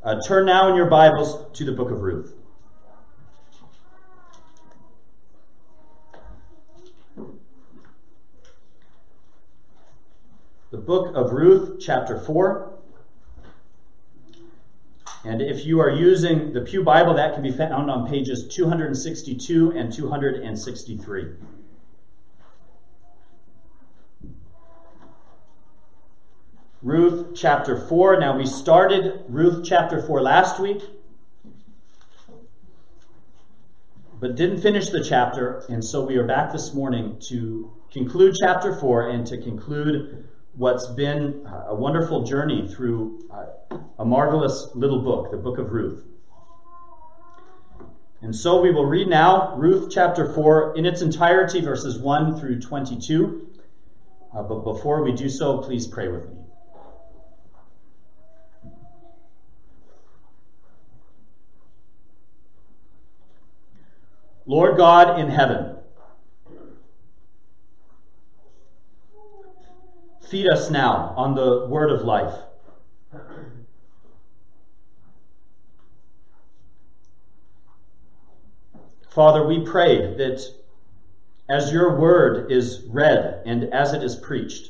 Turn now in your Bibles to the book of Ruth. The book of Ruth, chapter 4. And if you are using the Pew Bible, that can be found on pages 262 and 263. Ruth chapter 4. Now, we started Ruth chapter 4 last week, but didn't finish the chapter, and so we are back this morning to conclude chapter 4 and to conclude what's been a wonderful journey through a marvelous little book, the book of Ruth. And so we will read now Ruth chapter 4 in its entirety, verses 1 through 22. But before we do so, please pray with me. Lord God in heaven, feed us now on the word of life. Father, we pray that as your word is read and as it is preached,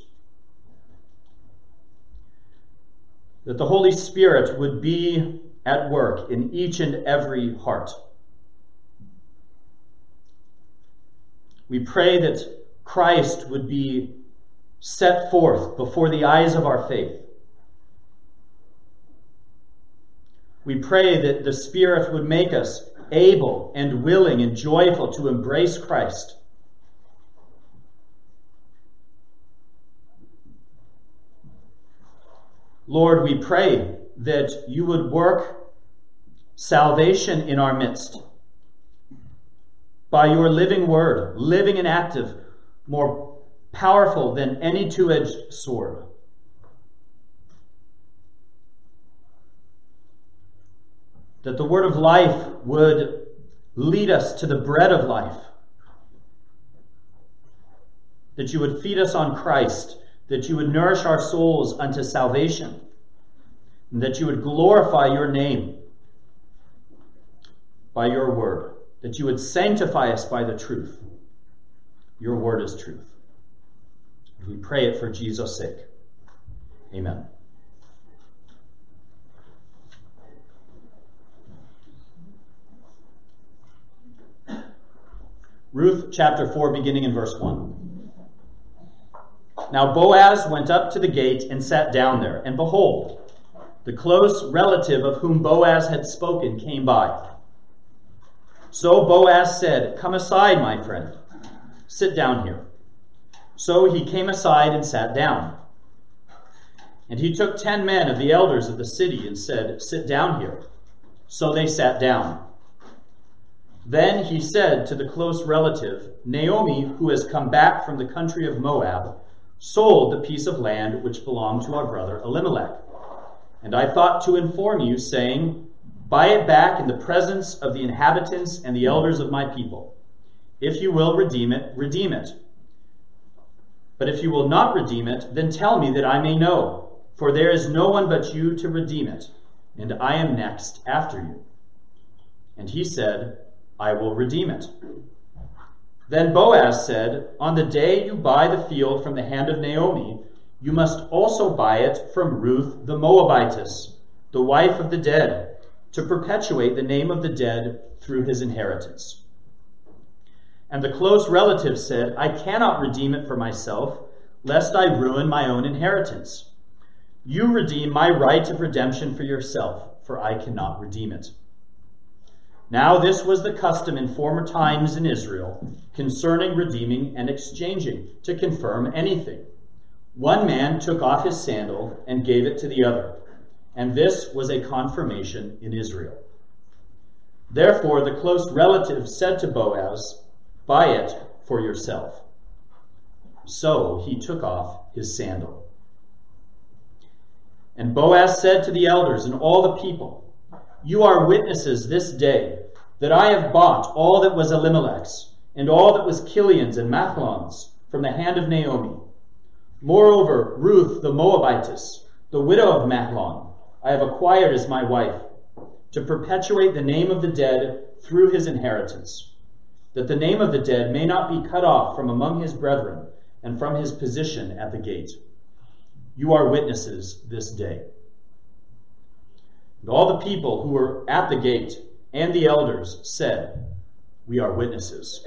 that the Holy Spirit would be at work in each and every heart. We pray that Christ would be set forth before the eyes of our faith. We pray that the Spirit would make us able and willing and joyful to embrace Christ. Lord, we pray that you would work salvation in our midst by your living word, living and active, more powerful than any two-edged sword. That the word of life would lead us to the bread of life. That you would feed us on Christ. That you would nourish our souls unto salvation. And that you would glorify your name by your word. That you would sanctify us by the truth. Your word is truth. We pray it for Jesus' sake. Amen. Ruth chapter 4, beginning in verse 1. Now Boaz went up to the gate and sat down there, and behold, the close relative of whom Boaz had spoken came by. So Boaz said, "Come aside, my friend. Sit down here." So he came aside and sat down. And he took 10 men of the elders of the city and said, "Sit down here." So they sat down. Then he said to the close relative, "Naomi, who has come back from the country of Moab, sold the piece of land which belonged to our brother Elimelech. And I thought to inform you, saying, buy it back in the presence of the inhabitants and the elders of my people. If you will redeem it, redeem it. But if you will not redeem it, then tell me that I may know, for there is no one but you to redeem it, and I am next after you." And he said, "I will redeem it." Then Boaz said, "On the day you buy the field from the hand of Naomi, you must also buy it from Ruth the Moabitess, the wife of the dead, to perpetuate the name of the dead through his inheritance." And the close relative said, "I cannot redeem it for myself, lest I ruin my own inheritance. You redeem my right of redemption for yourself, for I cannot redeem it." Now this was the custom in former times in Israel concerning redeeming and exchanging, to confirm anything. One man took off his sandal and gave it to the other, and this was a confirmation in Israel. Therefore the close relative said to Boaz, "Buy it for yourself." So he took off his sandal. And Boaz said to the elders and all the people, "You are witnesses this day that I have bought all that was Elimelech's, and all that was Kilion's and Mahlon's from the hand of Naomi. Moreover, Ruth the Moabitess, the widow of Mahlon, I have acquired as my wife, to perpetuate the name of the dead through his inheritance, that the name of the dead may not be cut off from among his brethren and from his position at the gate. You are witnesses this day." And all the people who were at the gate and the elders said, "We are witnesses."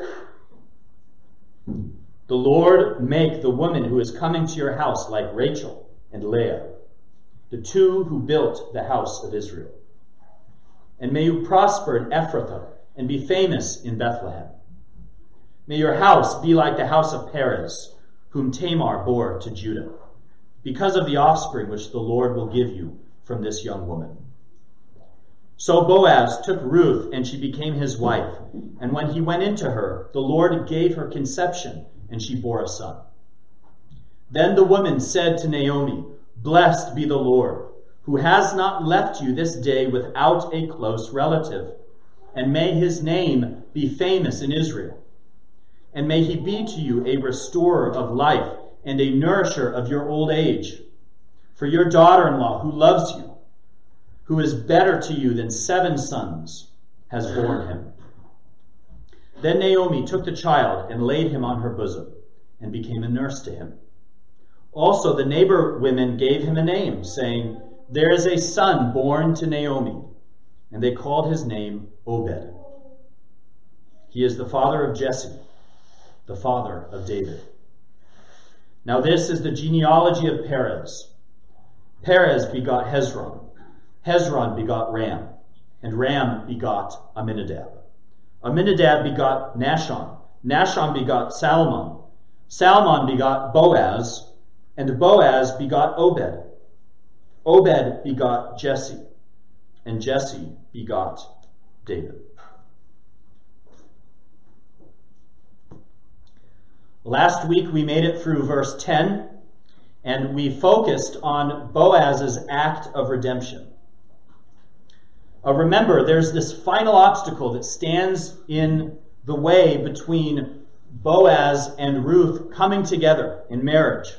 "The Lord make the woman who is coming to your house like Rachel and Leah, the two who built the house of Israel. And may you prosper in Ephrathah and be famous in Bethlehem. May your house be like the house of Perez, whom Tamar bore to Judah, because of the offspring which the Lord will give you from this young woman." So Boaz took Ruth, and she became his wife. And when he went into her, the Lord gave her conception, and she bore a son. Then the woman said to Naomi, "Blessed be the Lord, who has not left you this day without a close relative, and may his name be famous in Israel. And may he be to you a restorer of life and a nourisher of your old age. For your daughter-in-law, who loves you, who is better to you than 7 sons, has borne him." Then Naomi took the child and laid him on her bosom, and became a nurse to him. Also the neighbor women gave him a name, saying, "There is a son born to Naomi." And they called his name Obed. He is the father of Jesse, the father of David. Now this is the genealogy of Perez. Perez begot Hezron. Hezron begot Ram, and Ram begot Amminadab. Amminadab begot Nahshon. Nahshon begot Salmon. Salmon begot Boaz, and Boaz begot Obed. Obed begot Jesse, and Jesse begot David. Last week we made it through verse 10, and we focused on Boaz's act of redemption. Remember, there's this final obstacle that stands in the way between Boaz and Ruth coming together in marriage.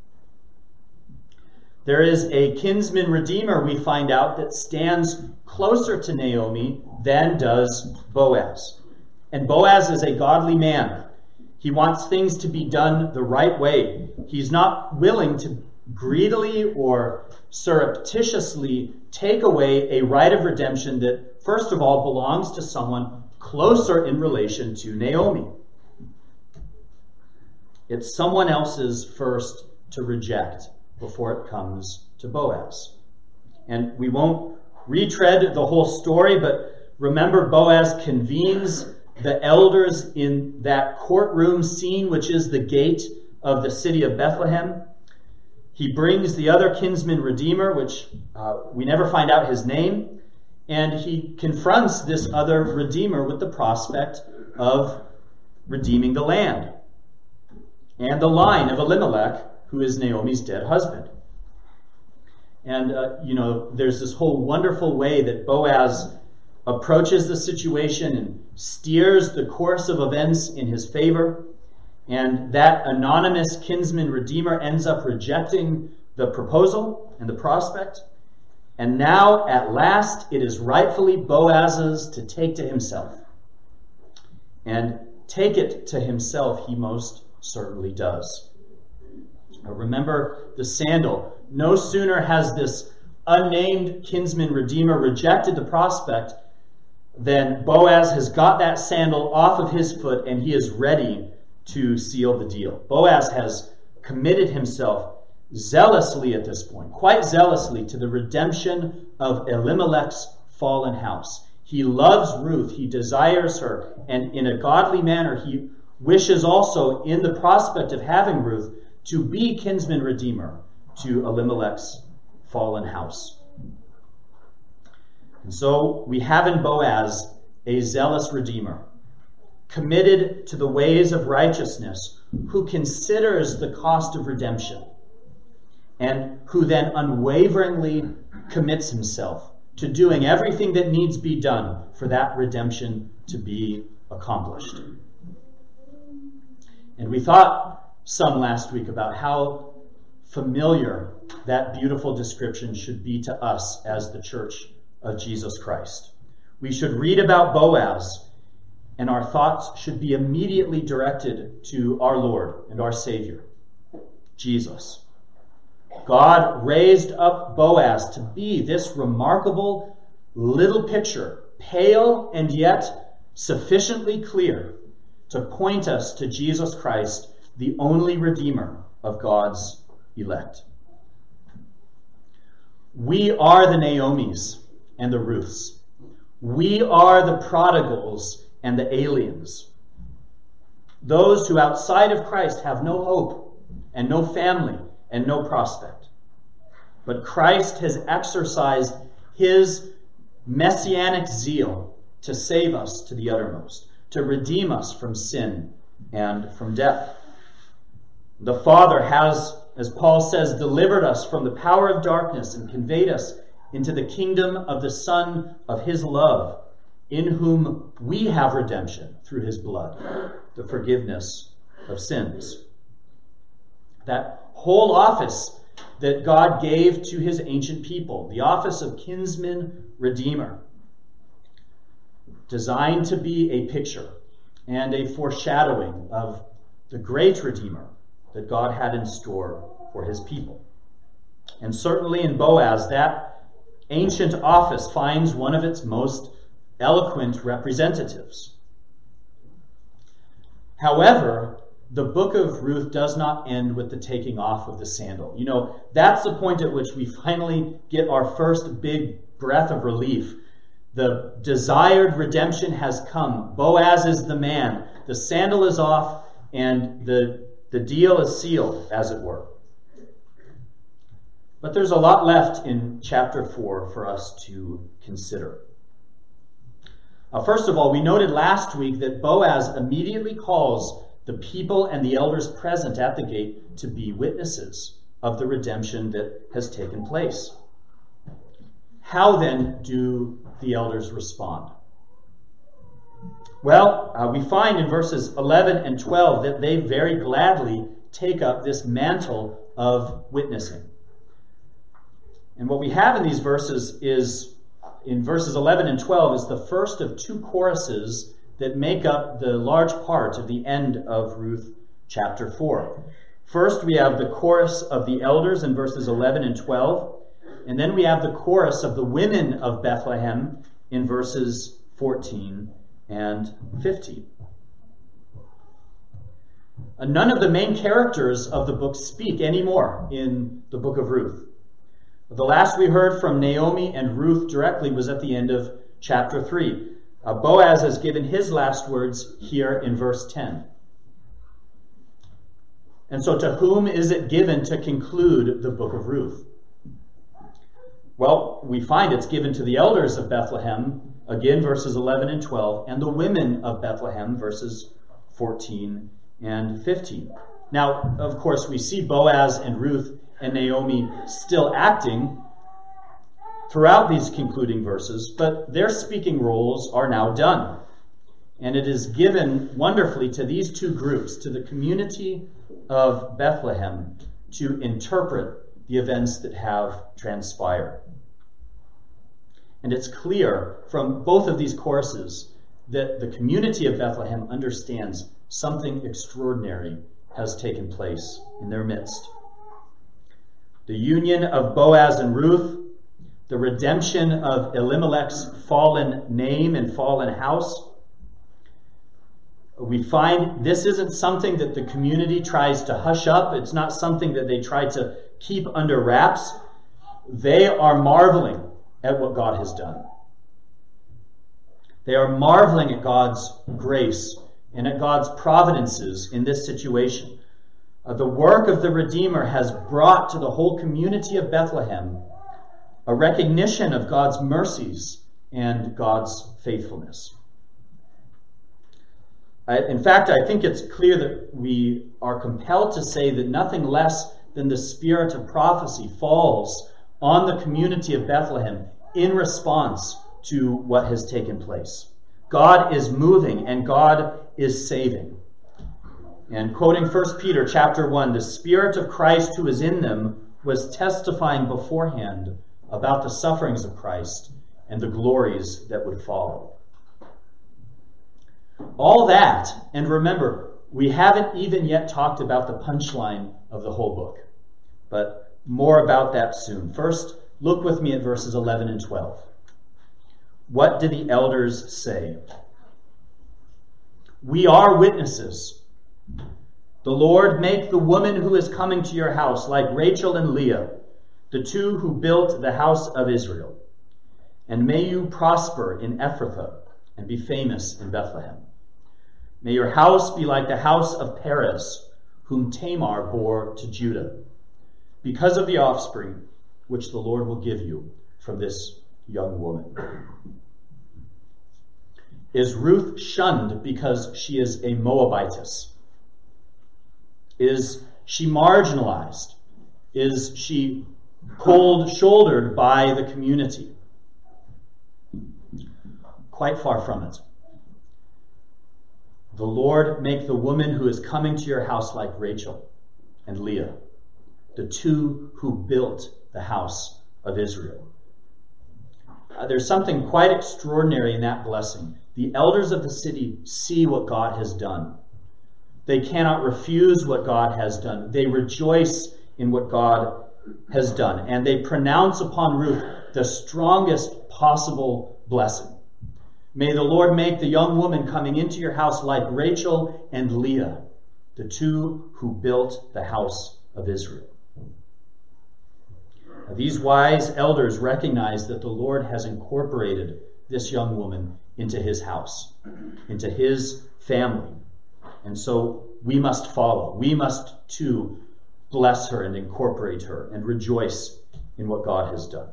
There is a kinsman redeemer, we find out, that stands closer to Naomi than does Boaz. And Boaz is a godly man. He wants things to be done the right way. He's not willing to greedily or surreptitiously take away a right of redemption that, first of all, belongs to someone closer in relation to Naomi. It's someone else's first to reject before it comes to Boaz. And we won't retread the whole story, but remember, Boaz convenes the elders in that courtroom scene, which is the gate of the city of Bethlehem. He brings the other kinsman redeemer, which we never find out his name, and he confronts this other redeemer with the prospect of redeeming the land and the line of Elimelech, who is Naomi's dead husband. And, there's this whole wonderful way that Boaz approaches the situation and steers the course of events in his favor. And that anonymous kinsman redeemer ends up rejecting the proposal and the prospect. And now, at last, it is rightfully Boaz's to take to himself. And take it to himself he most certainly does. Now remember the sandal. No sooner has this unnamed kinsman redeemer rejected the prospect than Boaz has got that sandal off of his foot and he is ready to seal the deal. Boaz has committed himself zealously at this point, quite zealously, to the redemption of Elimelech's fallen house. He loves Ruth, he desires her, and in a godly manner he wishes also, in the prospect of having Ruth, to be kinsman redeemer to Elimelech's fallen house. And so we have in Boaz a zealous redeemer, committed to the ways of righteousness, who considers the cost of redemption, and who then unwaveringly commits himself to doing everything that needs be done for that redemption to be accomplished. And we thought some last week about how familiar that beautiful description should be to us as the church of Jesus Christ. We should read about Boaz, and our thoughts should be immediately directed to our Lord and our Savior, Jesus. God raised up Boaz to be this remarkable little picture, pale and yet sufficiently clear to point us to Jesus Christ, the only Redeemer of God's elect. We are the Naomis and the Ruths. We are the prodigals and the aliens. Those who outside of Christ have no hope and no family and no prospect. But Christ has exercised his messianic zeal to save us to the uttermost, to redeem us from sin and from death. The Father has, as Paul says, delivered us from the power of darkness and conveyed us into the kingdom of the Son of his love, in whom we have redemption through his blood, the forgiveness of sins. That whole office that God gave to his ancient people, the office of kinsman redeemer, designed to be a picture and a foreshadowing of the great Redeemer that God had in store for his people. And certainly in Boaz, that ancient office finds one of its most eloquent representatives. However, the book of Ruth does not end with the taking off of the sandal. You know, that's the point at which we finally get our first big breath of relief. The desired redemption has come. Boaz is the man. The sandal is off, and the deal is sealed, as it were. But there's a lot left in chapter 4 for us to consider. First of all, we noted last week that Boaz immediately calls the people and the elders present at the gate to be witnesses of the redemption that has taken place. How then do the elders respond? Well, we find in verses 11 and 12 that they very gladly take up this mantle of witnessing. And what we have in these verses is, in verses 11 and 12, is the first of two choruses that make up the large part of the end of Ruth chapter 4. First, we have the chorus of the elders in verses 11 and 12, and then we have the chorus of the women of Bethlehem in verses 14 and 15. None of the main characters of the book speak anymore in the book of Ruth. The last we heard from Naomi and Ruth directly was at the end of chapter 3. Boaz has given his last words here in verse 10. And so to whom is it given to conclude the book of Ruth? Well, we find it's given to the elders of Bethlehem, again verses 11 and 12, and the women of Bethlehem, verses 14 and 15. Now, of course, we see Boaz and Ruth and Naomi still acting throughout these concluding verses, but their speaking roles are now done. And it is given wonderfully to these two groups, to the community of Bethlehem, to interpret the events that have transpired. And it's clear from both of these choruses that the community of Bethlehem understands something extraordinary has taken place in their midst. The union of Boaz and Ruth, the redemption of Elimelech's fallen name and fallen house. We find this isn't something that the community tries to hush up. It's not something that they try to keep under wraps. They are marveling at what God has done. They are marveling at God's grace and at God's providences in this situation. The work of the Redeemer has brought to the whole community of Bethlehem a recognition of God's mercies and God's faithfulness. In fact, I think it's clear that we are compelled to say that nothing less than the spirit of prophecy falls on the community of Bethlehem in response to what has taken place. God is moving and God is saving. And quoting 1 Peter chapter 1, the Spirit of Christ who is in them was testifying beforehand about the sufferings of Christ and the glories that would follow. All that, and remember, we haven't even yet talked about the punchline of the whole book, but more about that soon. First, look with me at verses 11 and 12. What do the elders say? We are witnesses. The Lord make the woman who is coming to your house like Rachel and Leah, the two who built the house of Israel. And may you prosper in Ephrathah and be famous in Bethlehem. May your house be like the house of Perez, whom Tamar bore to Judah, because of the offspring which the Lord will give you from this young woman. Is Ruth shunned because she is a Moabitess? Is she marginalized? Is she cold-shouldered by the community? Quite far from it. The Lord make the woman who is coming to your house like Rachel and Leah, the two who built the house of Israel. There's something quite extraordinary in that blessing. The elders of the city see what God has done. They cannot refuse what God has done. They rejoice in what God has done. And they pronounce upon Ruth the strongest possible blessing. May the Lord make the young woman coming into your house like Rachel and Leah, the two who built the house of Israel. Now, these wise elders recognize that the Lord has incorporated this young woman into his house, into his family. And so we must follow. We must too bless her and incorporate her and rejoice in what God has done.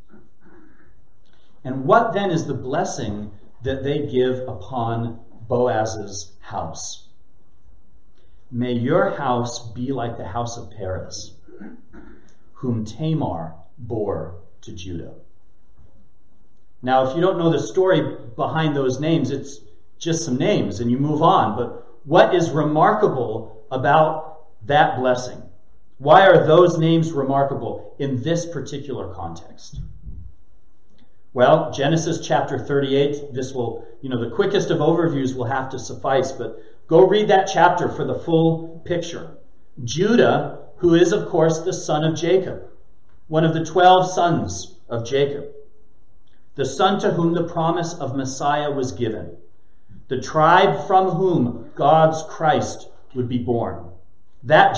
And what then is the blessing that they give upon Boaz's house? May your house be like the house of Perez, whom Tamar bore to Judah. Now, if you don't know the story behind those names, it's just some names and you move on. But what is remarkable about that blessing? Why are those names remarkable in this particular context? Well, Genesis chapter 38, this will, the quickest of overviews will have to suffice, but go read that chapter for the full picture. Judah, who is, of course, the son of Jacob, one of the 12 sons of Jacob, the son to whom the promise of Messiah was given, the tribe from whom God's Christ would be born. That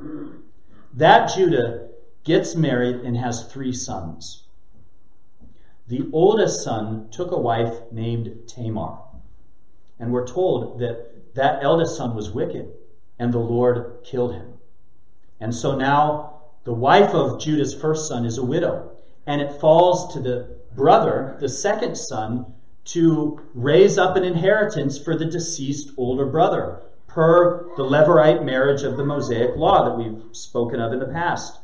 Judah gets married and has 3 sons. The oldest son took a wife named Tamar. And we're told that that eldest son was wicked, and the Lord killed him. And so now the wife of Judah's first son is a widow, and it falls to the brother, the second son, to raise up an inheritance for the deceased older brother, per the Levirate marriage of the Mosaic law that we've spoken of in the past.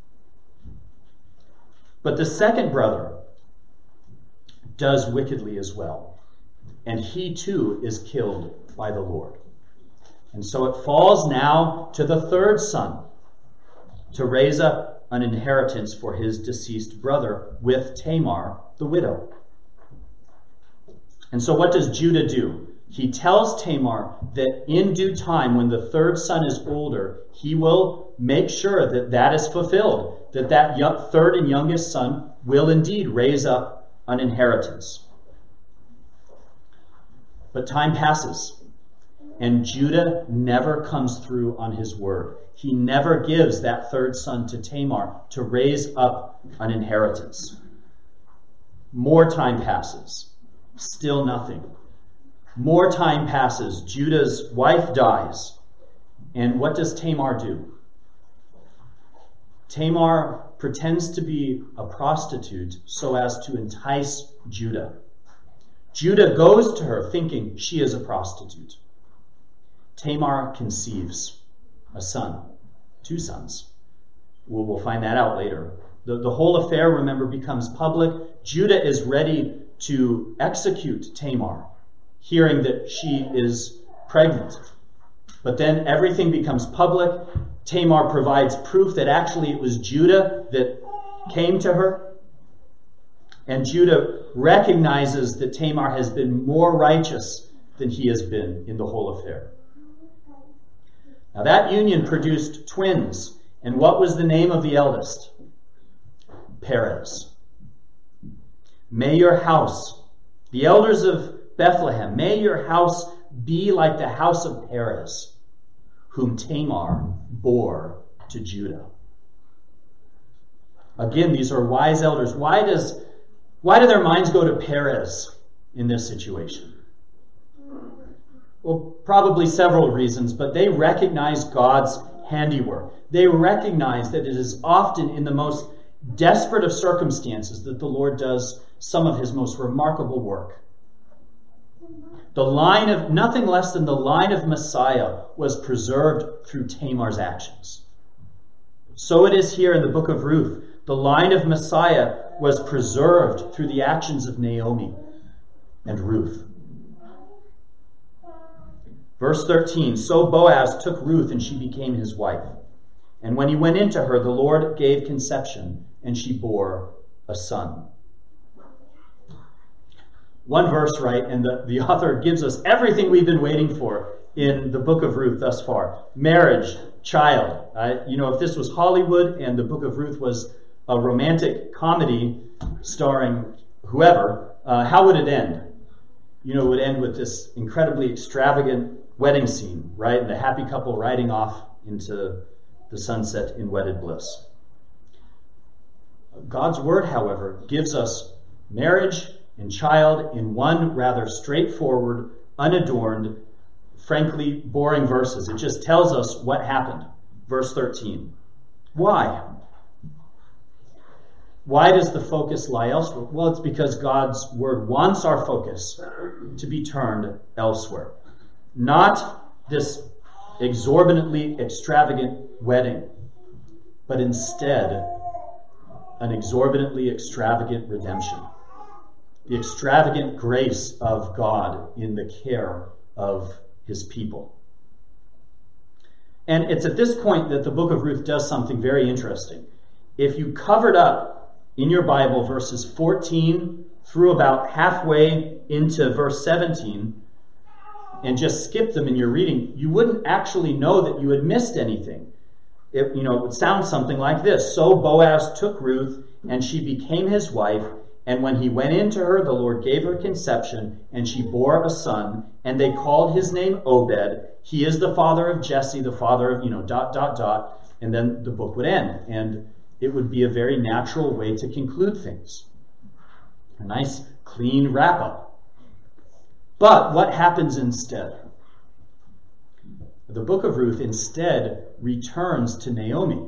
But the second brother does wickedly as well, and he too is killed by the Lord. And so it falls now to the third son to raise up an inheritance for his deceased brother with Tamar, the widow. And so what does Judah do? He tells Tamar that in due time, when the third son is older, he will make sure that that is fulfilled, that third and youngest son will indeed raise up an inheritance. But time passes, and Judah never comes through on his word. He never gives that third son to Tamar to raise up an inheritance. More time passes. Still nothing. More time passes. Judah's wife dies. And what does Tamar do? Tamar pretends to be a prostitute so as to entice Judah. Judah goes to her thinking she is a prostitute. Tamar conceives a son, 2 sons. We'll find that out later. The whole affair, remember, becomes public. Judah is ready to execute Tamar, hearing that she is pregnant. But then everything becomes public. Tamar provides proof that actually it was Judah that came to her. And Judah recognizes that Tamar has been more righteous than he has been in the whole affair. Now that union produced twins. And what was the name of the eldest? Perez. May your house, the elders of Bethlehem, may your house be like the house of Perez, whom Tamar bore to Judah. Again, these are wise elders. Why do their minds go to Perez in this situation? Well, probably several reasons, but they recognize God's handiwork. They recognize that it is often in the most desperate of circumstances that the Lord does some of his most remarkable work. The line of, nothing less than the line of Messiah was preserved through Tamar's actions. So it is here in the book of Ruth. The line of Messiah was preserved through the actions of Naomi and Ruth. Verse 13, so Boaz took Ruth and she became his wife. And when he went into her, the Lord gave conception and she bore a son. One verse, right, and the author gives us everything we've been waiting for in the book of Ruth thus far. Marriage, child. If this was Hollywood and the book of Ruth was a romantic comedy starring whoever, how would it end? It would end with this incredibly extravagant wedding scene, right? And the happy couple riding off into the sunset in wedded bliss. God's word, however, gives us marriage and child in one rather straightforward, unadorned, frankly boring verses. It just tells us what happened. Verse 13. Why? Why does the focus lie elsewhere? Well, it's because God's word wants our focus to be turned elsewhere. Not this exorbitantly extravagant wedding, but instead an exorbitantly extravagant redemption. The extravagant grace of God in the care of his people. And it's at this point that the book of Ruth does something very interesting. If you covered up in your Bible verses 14 through about halfway into verse 17 and just skip them in your reading, you wouldn't actually know that you had missed anything. It would sound something like this. So Boaz took Ruth and she became his wife. And when he went into her, the Lord gave her conception, and she bore a son, and they called his name Obed. He is the father of Jesse, the father of, and then the book would end. And it would be a very natural way to conclude things. A nice, clean wrap-up. But what happens instead? The book of Ruth instead returns to Naomi.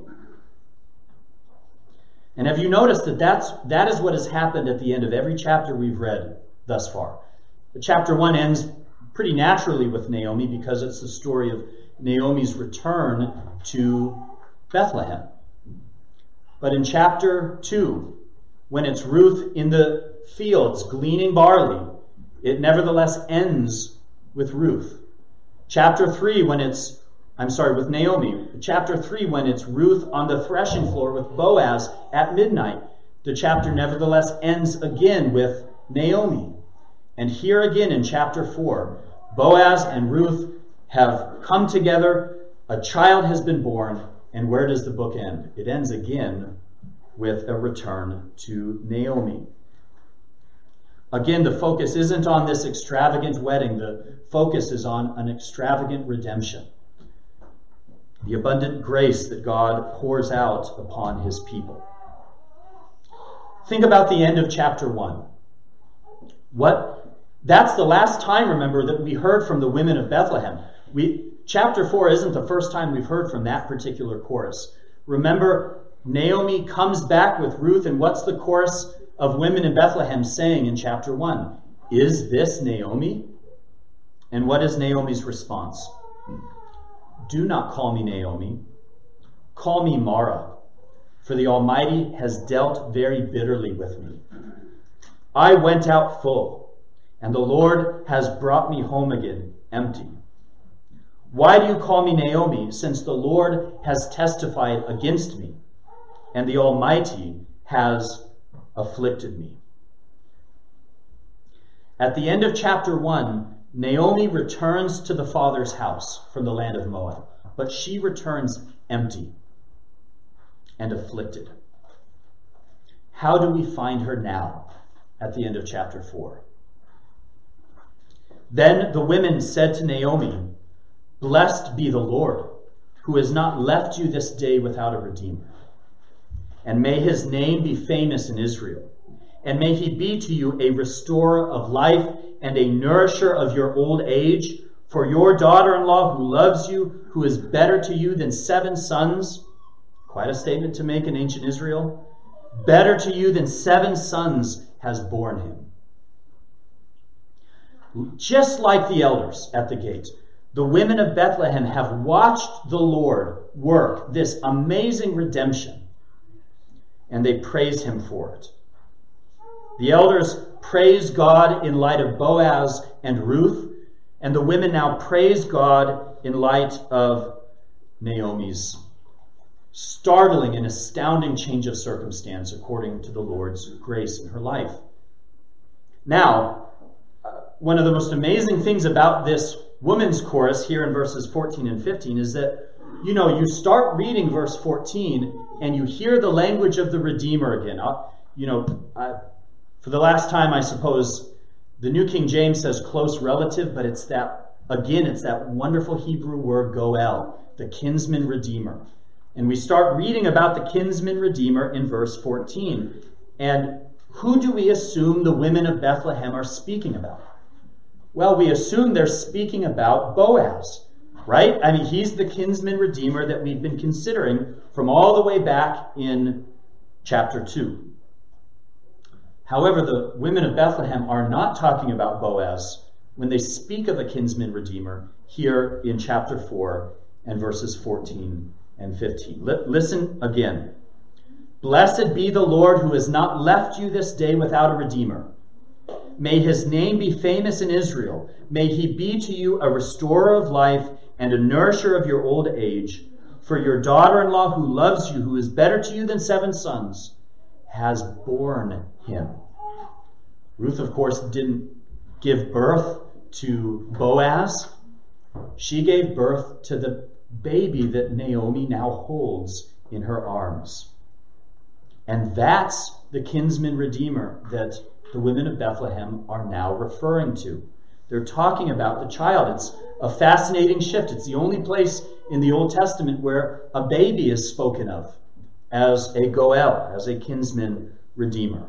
And have you noticed that is what has happened at the end of every chapter we've read thus far? Chapter 1 ends pretty naturally with Naomi because it's the story of Naomi's return to Bethlehem. But in chapter 2, when it's Ruth in the fields gleaning barley, it nevertheless ends with Ruth. Chapter 3, with Naomi. Chapter 3, when it's Ruth on the threshing floor with Boaz at midnight, the chapter nevertheless ends again with Naomi. And here again in chapter 4, Boaz and Ruth have come together, a child has been born, and where does the book end? It ends again with a return to Naomi. Again, the focus isn't on this extravagant wedding. The focus is on an extravagant redemption. The abundant grace that God pours out upon his people. Think about the end of chapter 1. That's the last time, remember, that we heard from the women of Bethlehem. Chapter 4 isn't the first time we've heard from that particular chorus. Remember, Naomi comes back with Ruth, and what's the chorus of women in Bethlehem saying in chapter 1? Is this Naomi? And what is Naomi's response? Do not call me Naomi. Call me Mara, for the Almighty has dealt very bitterly with me. I went out full, and the Lord has brought me home again empty. Why do you call me Naomi, since the Lord has testified against me, and the Almighty has afflicted me? At the end of chapter 1, Naomi returns to the father's house from the land of Moab, but she returns empty and afflicted. How do we find her now at the end of chapter 4? Then the women said to Naomi, "Blessed be the Lord, who has not left you this day without a redeemer. And may his name be famous in Israel. And may he be to you a restorer of life and a nourisher of your old age. For your daughter-in-law who loves you, who is better to you than 7 sons." Quite a statement to make in ancient Israel. "Better to you than 7 sons has borne him." Just like the elders at the gate, the women of Bethlehem have watched the Lord work this amazing redemption, and they praise him for it. The elders praise God in light of Boaz and Ruth, and the women now praise God in light of Naomi's startling and astounding change of circumstance according to the Lord's grace in her life. Now, one of the most amazing things about this woman's chorus here in verses 14 and 15 is that, you start reading verse 14 and you hear the language of the Redeemer again. For the last time, I suppose, the New King James says close relative, but it's that wonderful Hebrew word goel, the kinsman redeemer. And we start reading about the kinsman redeemer in verse 14. And who do we assume the women of Bethlehem are speaking about? Well, we assume they're speaking about Boaz, right? I mean, he's the kinsman redeemer that we've been considering from all the way back in chapter 2. However, the women of Bethlehem are not talking about Boaz when they speak of a kinsman redeemer here in chapter 4 and verses 14 and 15. Listen again. "Blessed be the Lord who has not left you this day without a redeemer. May his name be famous in Israel. May he be to you a restorer of life and a nourisher of your old age. For your daughter-in-law who loves you, who is better to you than 7 sons, has borne him." Ruth, of course, didn't give birth to Boaz. She gave birth to the baby that Naomi now holds in her arms. And that's the kinsman redeemer that the women of Bethlehem are now referring to. They're talking about the child. It's a fascinating shift. It's the only place in the Old Testament where a baby is spoken of as a goel, as a kinsman redeemer.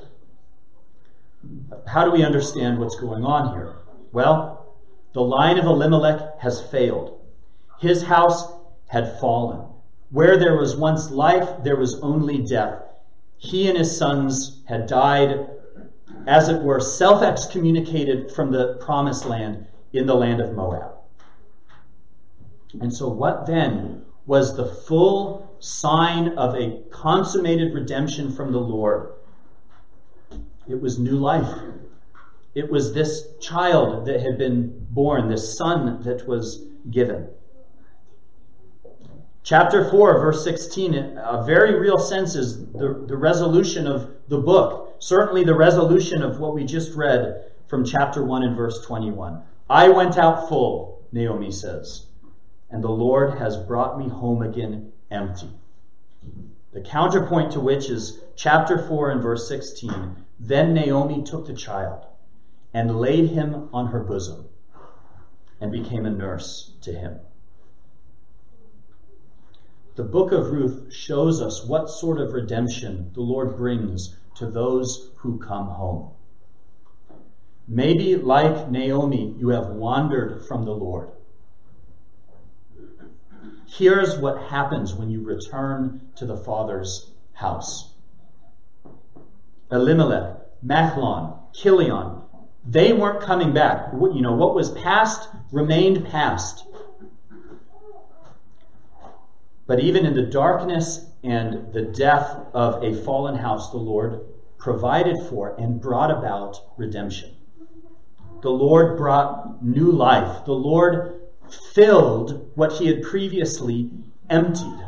How do we understand what's going on here? Well, the line of Elimelech has failed. His house had fallen. Where there was once life, there was only death. He and his sons had died, as it were, self-excommunicated from the promised land in the land of Moab. And so what then was the full sign of a consummated redemption from the Lord? It was new life. It was this child that had been born, this son that was given. Chapter 4, verse 16, a very real sense is the resolution of the book. Certainly the resolution of what we just read from chapter 1 and verse 21. "I went out full," Naomi says, "and the Lord has brought me home again empty." The counterpoint to which is chapter 4 and verse 16. "Then Naomi took the child and laid him on her bosom and became a nurse to him." The book of Ruth shows us what sort of redemption the Lord brings to those who come home. Maybe, like Naomi, you have wandered from the Lord. Here's what happens when you return to the Father's house. Elimelech, Mahlon, Chilion, they weren't coming back. What was past remained past. But even in the darkness and the death of a fallen house, the Lord provided for and brought about redemption. The Lord brought new life. The Lord filled what he had previously emptied.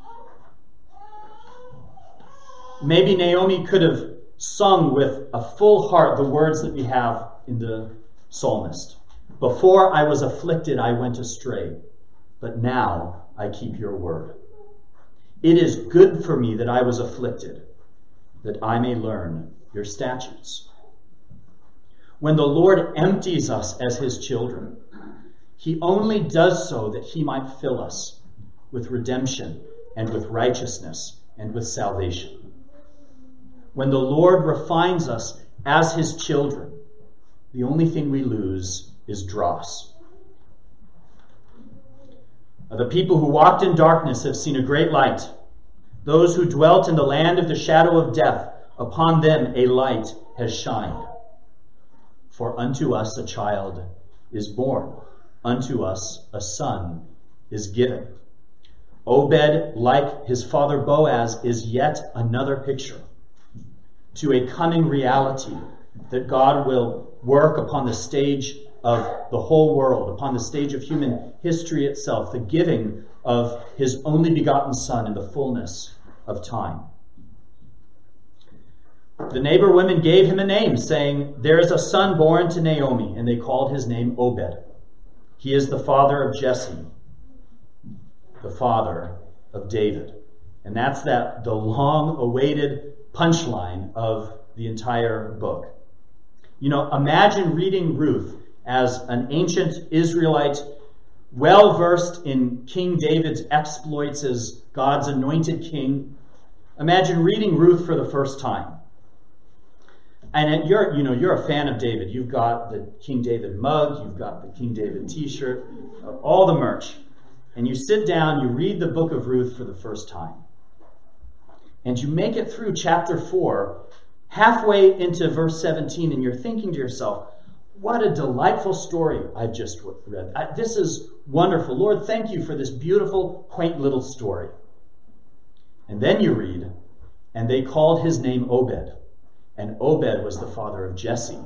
Maybe Naomi could have sung with a full heart the words that we have in the psalmist. Before I was afflicted, I went astray, but now I keep your word. It is good for me that I was afflicted, that I may learn your statutes. When the Lord empties us as his children, he only does so that he might fill us with redemption and with righteousness and with salvation. When the Lord refines us as his children, the only thing we lose is dross. The people who walked in darkness have seen a great light. Those who dwelt in the land of the shadow of death, upon them a light has shined. For unto us a child is born, unto us a son is given. Obed, like his father Boaz, is yet another picture to a coming reality that God will work upon the stage of the whole world, upon the stage of human history itself, the giving of his only begotten Son in the fullness of time. The neighbor women gave him a name, saying, "There is a son born to Naomi," and they called his name Obed. He is the father of Jesse, the father of David. And that's the long-awaited punchline of the entire book. You know, imagine reading Ruth as an ancient Israelite, well-versed in King David's exploits as God's anointed king. Imagine reading Ruth for the first time. And you're a fan of David. You've got the King David mug, you've got the King David t-shirt, all the merch. And you sit down, you read the book of Ruth for the first time. And you make it through chapter 4, halfway into verse 17, and you're thinking to yourself, what a delightful story I've just read. This is wonderful. Lord, thank you for this beautiful, quaint little story. And then you read, and they called his name Obed. And Obed was the father of Jesse.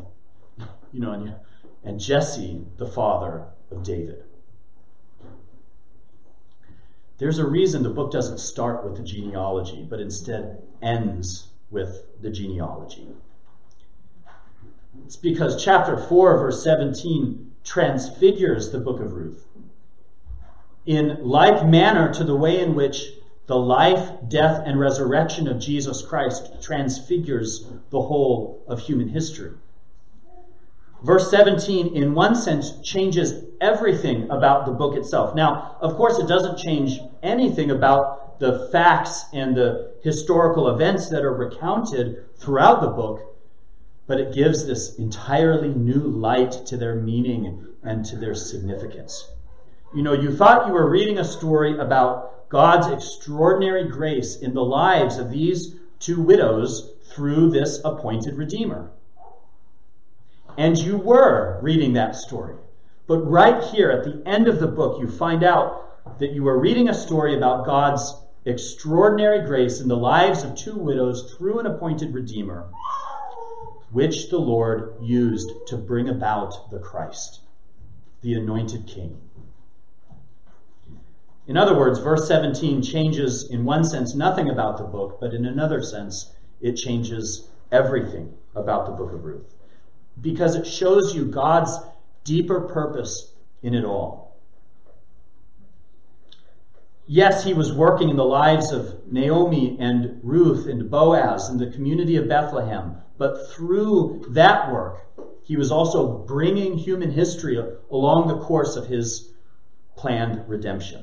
And Jesse, the father of David. There's a reason the book doesn't start with the genealogy, but instead ends with the genealogy. It's because chapter 4, verse 17, transfigures the book of Ruth in like manner to the way in which the life, death, and resurrection of Jesus Christ transfigures the whole of human history. Verse 17, in one sense, changes everything about the book itself. Now, of course, it doesn't change anything about the facts and the historical events that are recounted throughout the book, but it gives this entirely new light to their meaning and to their significance. You thought you were reading a story about God's extraordinary grace in the lives of these two widows through this appointed Redeemer. And you were reading that story. But right here at the end of the book, you find out that you were reading a story about God's extraordinary grace in the lives of two widows through an appointed Redeemer, which the Lord used to bring about the Christ, the anointed King. In other words, verse 17 changes, in one sense, nothing about the book, but in another sense, it changes everything about the book of Ruth, because it shows you God's deeper purpose in it all. Yes, he was working in the lives of Naomi and Ruth and Boaz and the community of Bethlehem, but through that work, he was also bringing human history along the course of his planned redemption.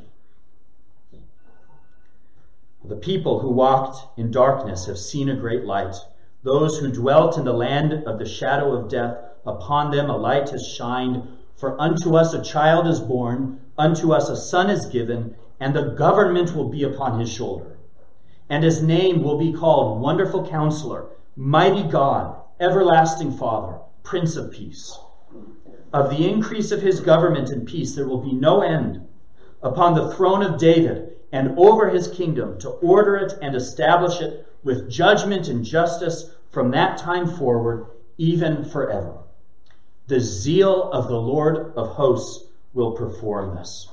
The people who walked in darkness have seen a great light. Those who dwelt in the land of the shadow of death, upon them a light has shined. For unto us a child is born, unto us a son is given, and the government will be upon his shoulder. And his name will be called Wonderful Counselor, Mighty God, Everlasting Father, Prince of Peace. Of the increase of his government and peace there will be no end, upon the throne of David and over his kingdom, to order it and establish it with judgment and justice from that time forward, even forever. The zeal of the Lord of hosts will perform this.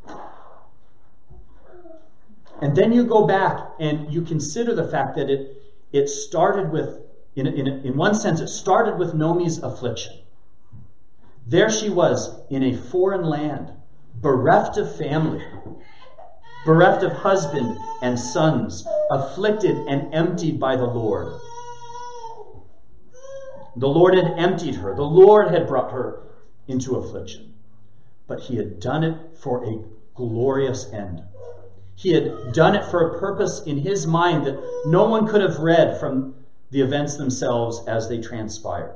And then you go back and you consider the fact that it started with, in one sense, it started with Naomi's affliction. There she was in a foreign land, bereft of family, bereft of husband and sons, afflicted and emptied by the Lord. The Lord had emptied her. The Lord had brought her into affliction. But he had done it for a glorious end. He had done it for a purpose in his mind that no one could have read from the events themselves as they transpired.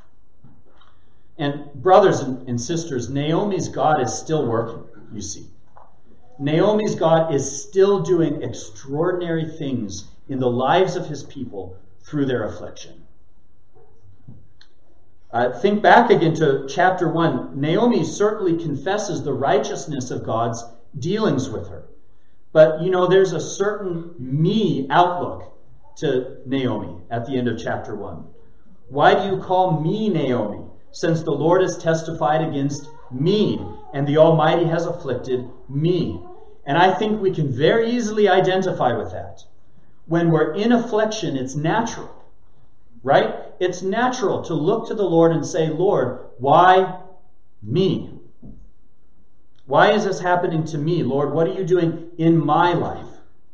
And brothers and sisters, Naomi's God is still working, you see. Naomi's God is still doing extraordinary things in the lives of his people through their affliction. Think back again to chapter 1. Naomi certainly confesses the righteousness of God's dealings with her. But, there's a certain me outlook to Naomi at the end of chapter 1. Why do you call me Naomi, since the Lord has testified against me, and the Almighty has afflicted me? And I think we can very easily identify with that. When we're in affliction, it's natural, right? It's natural to look to the Lord and say, Lord, why me? Why is this happening to me? Lord, what are you doing in my life?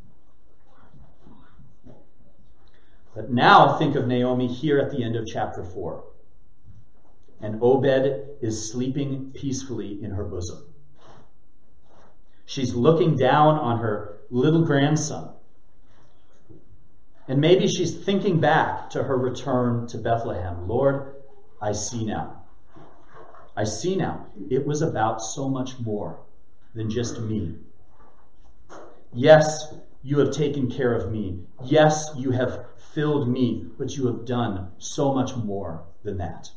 But now think of Naomi here at the end of chapter 4. And Obed is sleeping peacefully in her bosom. She's looking down on her little grandson. And maybe she's thinking back to her return to Bethlehem. Lord, I see now. I see now. It was about so much more than just me. Yes, you have taken care of me. Yes, you have filled me, but you have done so much more than that.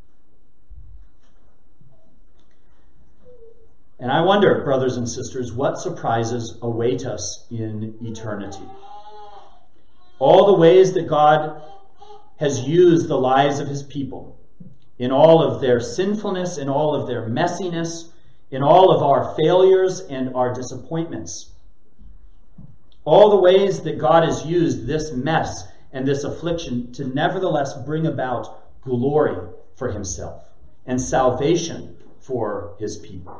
And I wonder, brothers and sisters, what surprises await us in eternity? All the ways that God has used the lives of his people, in all of their sinfulness, in all of their messiness, in all of our failures and our disappointments. All the ways that God has used this mess and this affliction to nevertheless bring about glory for himself and salvation for his people.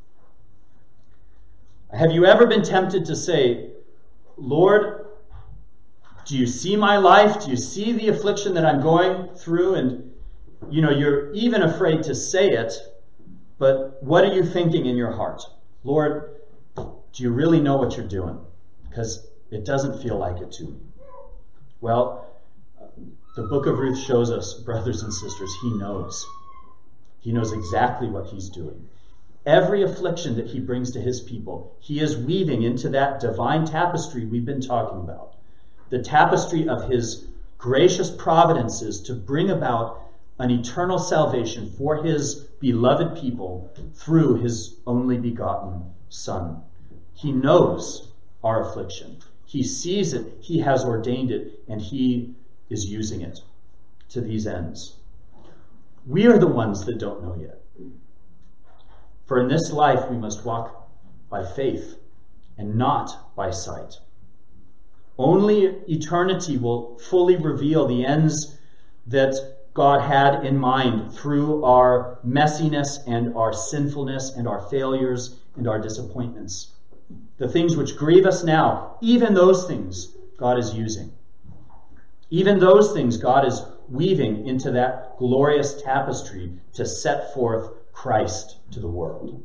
Have you ever been tempted to say, Lord, do you see my life? Do you see the affliction that I'm going through? And you're even afraid to say it, but what are you thinking in your heart? Lord, do you really know what you're doing? Because it doesn't feel like it to me. Well, the book of Ruth shows us, brothers and sisters, he knows. He knows exactly what he's doing. Every affliction that he brings to his people, he is weaving into that divine tapestry we've been talking about. The tapestry of his gracious providences to bring about an eternal salvation for his beloved people through his only begotten Son. He knows our affliction. He sees it, he has ordained it, and he is using it to these ends. We are the ones that don't know yet. For in this life we must walk by faith and not by sight. Only eternity will fully reveal the ends that God had in mind through our messiness and our sinfulness and our failures and our disappointments. The things which grieve us now, even those things God is using. Even those things God is weaving into that glorious tapestry to set forth Christ to the world.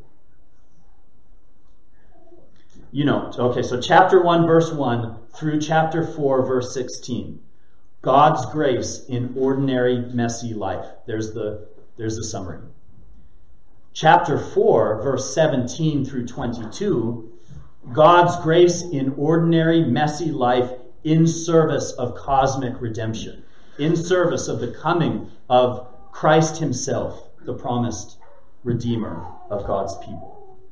So chapter 1, verse 1 through chapter 4, verse 16. God's grace in ordinary, messy life. There's the summary. Chapter 4, verse 17 through 22. God's grace in ordinary, messy life in service of cosmic redemption. In service of the coming of Christ himself, the promised Redeemer of God's people.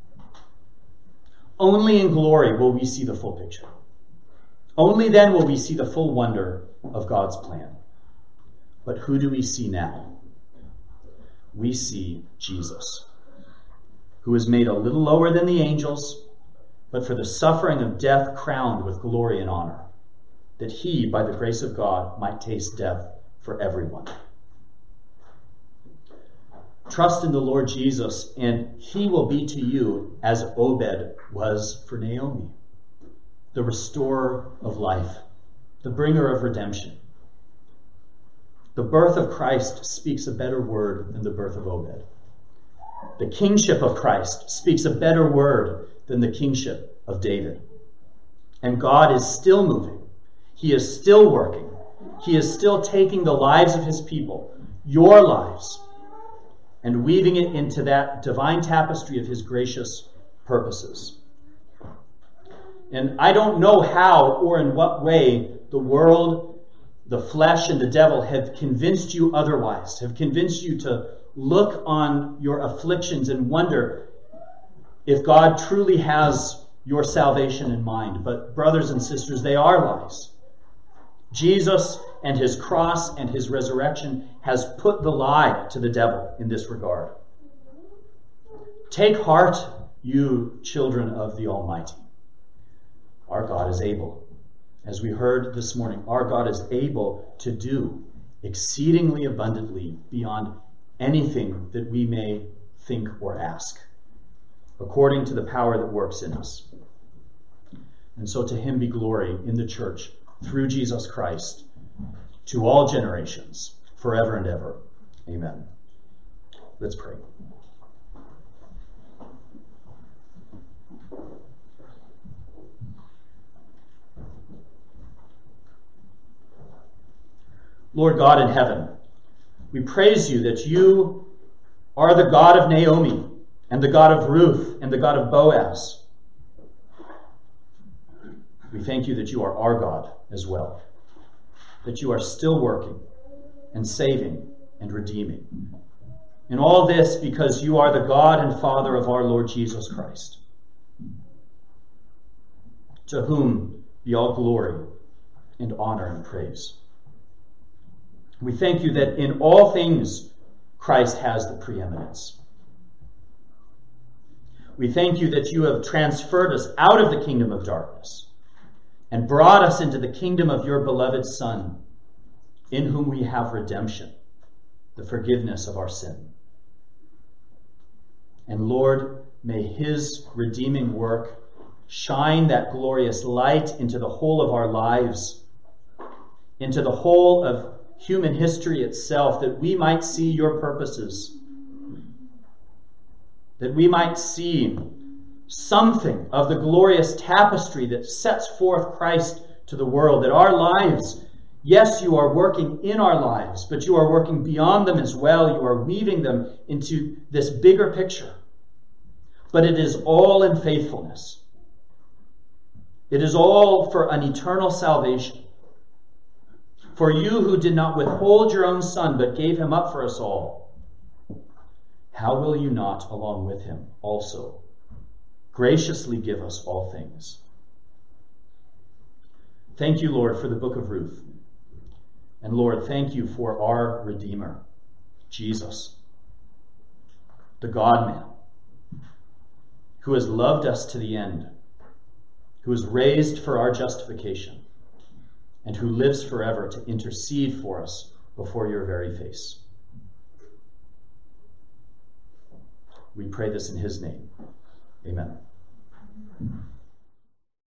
Only in glory will we see the full picture. Only then will we see the full wonder of God's plan. But who do we see now? We see Jesus. who was made a little lower than the angels, but for the suffering of death crowned with glory and honor, that he, by the grace of God, might taste death for everyone. Trust in the Lord Jesus, and he will be to you as Obed was for Naomi, the restorer of life, the bringer of redemption. The birth of Christ speaks a better word than the birth of Obed. The kingship of Christ speaks a better word than the kingship of David. And God is still moving. He is still working. He is still taking the lives of his people, your lives, and weaving it into that divine tapestry of his gracious purposes. And I don't know how or in what way the world, the flesh, and the devil have convinced you otherwise, have convinced you to look on your afflictions and wonder if God truly has your salvation in mind. But brothers and sisters, they are lies. Jesus and his cross and his resurrection has put the lie to the devil in this regard. Take heart, you children of the Almighty. Our God is able. As we heard this morning, our God is able to do exceedingly abundantly beyond anything that we may think or ask, according to the power that works in us. And so to him be glory in the church through Jesus Christ to all generations, forever and ever. Amen. Let's pray. Lord God in heaven, we praise you that you are the God of Naomi and the God of Ruth and the God of Boaz. We thank you that you are our God as well, that you are still working and saving and redeeming. And all this because you are the God and Father of our Lord Jesus Christ, to whom be all glory and honor and praise. We thank you that in all things Christ has the preeminence. We thank you that you have transferred us out of the kingdom of darkness and brought us into the kingdom of your beloved Son, in whom we have redemption, the forgiveness of our sin. And Lord, may his redeeming work shine that glorious light into the whole of our lives, into the whole of human history itself, that we might see your purposes, that we might see something of the glorious tapestry that sets forth Christ to the world, that our lives, yes, you are working in our lives, but you are working beyond them as well. You are weaving them into this bigger picture. But it is all in faithfulness. It is all for an eternal salvation. For you who did not withhold your own Son, but gave him up for us all, how will you not, along with him, also graciously give us all things? Thank you, Lord, for the book of Ruth. And Lord, thank you for our Redeemer, Jesus, the God-man, who has loved us to the end, who is raised for our justification, and who lives forever to intercede for us before your very face. We pray this in his name. Amen.